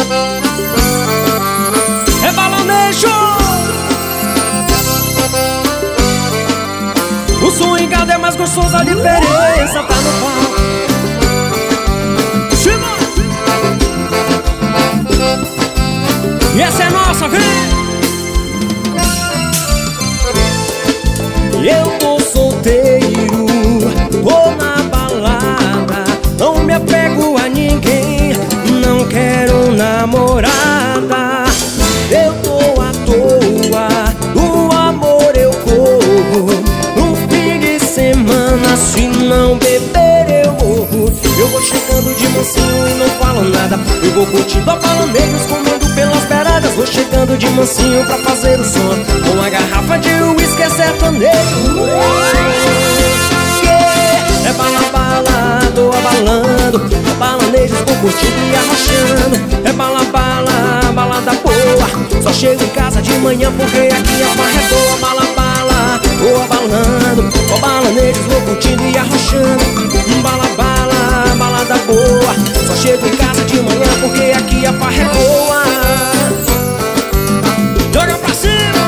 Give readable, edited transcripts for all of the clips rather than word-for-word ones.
É balanejo. O swingado é mais gostoso, a diferença tá no pau. Chima! E essa é nossa, vem! Eu tô solteiro, tô na balada, não me apego a ninguém, não quero namorada. Eu tô à toa, do amor eu corro, no fim de semana se não beber eu morro. Eu vou chegando de mansinho e não falo nada, eu vou curtindo a balaneiros, comendo pelas beiradas. Vou chegando de mansinho pra fazer o som, com uma garrafa de uísque é sertanejo. É bala, bala, tô abalando, balanejos vou curtindo e arrochando. É bala, bala, balada boa, só chego em casa de manhã porque aqui a farra é boa. Bala, bala, tô abalando, balanejos vou curtindo e arrochando. Bala, bala, balada boa, só chego em casa de manhã porque aqui a farra é boa. Joga pra cima,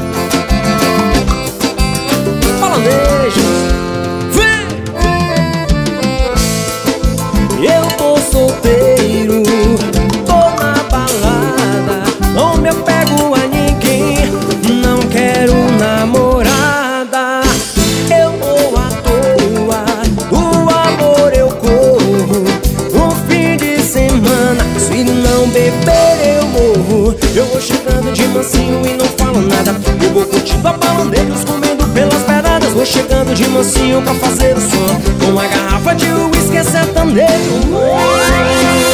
balanejos. Eu tô solteiro, tô na balada, não me apego a ninguém, não quero namorada. Eu tô à toa, do amor eu corro, no fim de semana se não beber eu morro. Eu vou chegando de mansinho e não falo nada, eu vou curtindo a balandeiros, comendo pelas beiradas. Vou chegando de mansinho pra fazer o som, com uma garrafa de uísque é sertanejo.